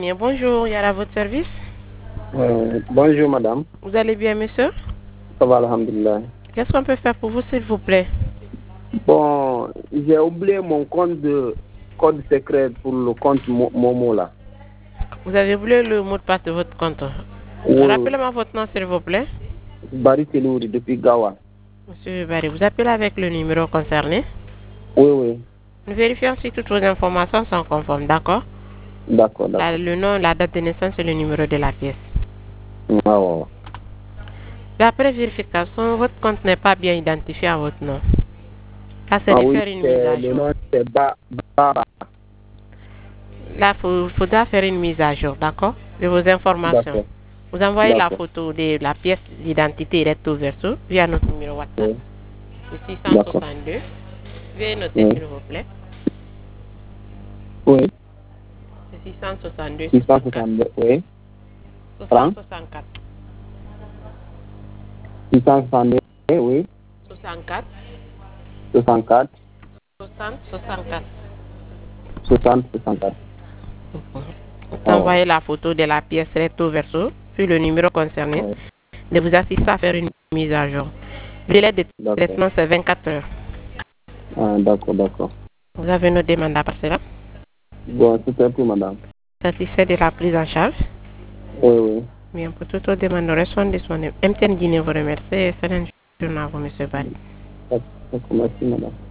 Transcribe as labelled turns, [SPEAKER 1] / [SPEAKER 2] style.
[SPEAKER 1] Bien, bonjour, il y a à votre service.
[SPEAKER 2] Bonjour madame.
[SPEAKER 1] Vous allez bien, monsieur?
[SPEAKER 2] Ça va, alhamdulillah.
[SPEAKER 1] Qu'est-ce qu'on peut faire pour vous, s'il vous plaît?
[SPEAKER 2] Bon, j'ai oublié mon code secret pour le compte Momo là.
[SPEAKER 1] Vous avez oublié le mot de passe de votre compte.
[SPEAKER 2] Oui.
[SPEAKER 1] Rappelez-moi votre nom, s'il vous plaît.
[SPEAKER 2] Barry Telouri depuis Gawa.
[SPEAKER 1] Monsieur Barry, vous appelez avec le numéro concerné.
[SPEAKER 2] Oui.
[SPEAKER 1] Nous vérifions si toutes vos informations sont conformes, d'accord?
[SPEAKER 2] D'accord.
[SPEAKER 1] Le nom, la date de naissance et le numéro de la pièce.
[SPEAKER 2] Ah, ouais.
[SPEAKER 1] D'après vérification, votre compte n'est pas bien identifié à votre nom. Là, c'est de faire une mise à jour.
[SPEAKER 2] Le nom c'est Ba.
[SPEAKER 1] Là, il faudra faire une mise à jour, d'accord? De vos informations. Vous envoyez la photo de la pièce d'identité recto verso via notre numéro WhatsApp. Le 662. Veuillez noter, s'il vous plaît.
[SPEAKER 2] Oui.
[SPEAKER 1] C'est 662.
[SPEAKER 2] 662, oui.
[SPEAKER 1] 64.
[SPEAKER 2] 662, oui.
[SPEAKER 1] 64.
[SPEAKER 2] 64.
[SPEAKER 1] 64.
[SPEAKER 2] 64.
[SPEAKER 1] Vous envoyez la photo de la pièce recto verso sur le numéro concerné. De vous assister à faire une mise à jour. Le délai de traitement, c'est 24 heures.
[SPEAKER 2] Ah, d'accord.
[SPEAKER 1] Vous avez nos demandes à passer là?
[SPEAKER 2] Bon, c'est tout, madame.
[SPEAKER 1] Satisfait de la prise en charge?
[SPEAKER 2] Oui.
[SPEAKER 1] Bien, pour toutes vos demandes, nous restons disponibles. MTN Guinée vous remercie et excellente journée à vous, monsieur Barry.
[SPEAKER 2] Merci, madame.